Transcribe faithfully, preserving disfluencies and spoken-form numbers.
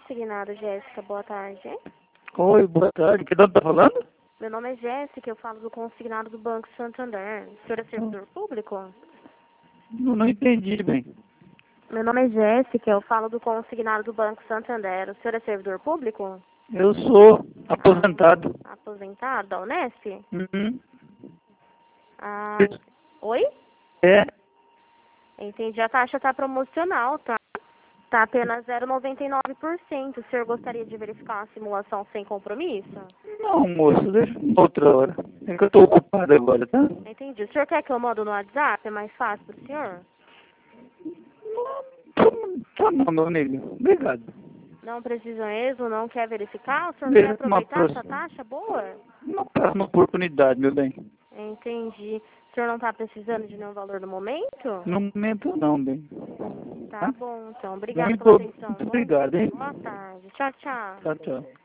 consignado, Jéssica. Boa tarde. Oi, boa tarde. Que nome tá falando? Meu nome é Jéssica, eu falo do consignado do Banco Santander. O senhor é servidor público? Não, não entendi bem. Meu nome é Jéssica, eu falo do consignado do Banco Santander. O senhor é servidor público? Eu sou aposentado. Aposentado da Unesp? Uhum. Ah, oi? É, Entendi. A taxa está promocional, tá? Tá apenas zero vírgula noventa e nove por cento. O senhor gostaria de verificar uma simulação sem compromisso? não, moço, deixa pra outra hora. É que eu tô ocupado agora, tá? Entendi. O senhor quer que eu mando no WhatsApp? É mais fácil pro senhor? Tá, tá bom, meu amigo. Obrigado. Não precisa mesmo? Não quer verificar? O senhor não quer Deixa uma aproveitar essa próxima. taxa boa? Uma próxima oportunidade, meu bem. Entendi. O senhor não está precisando de nenhum valor no momento? No momento não, bem. Tá Tá? bom, então. Obrigada pela Muito, atenção. muito Bom obrigado, dia. hein? Boa tarde. Tchau, tchau. Tchau, tchau.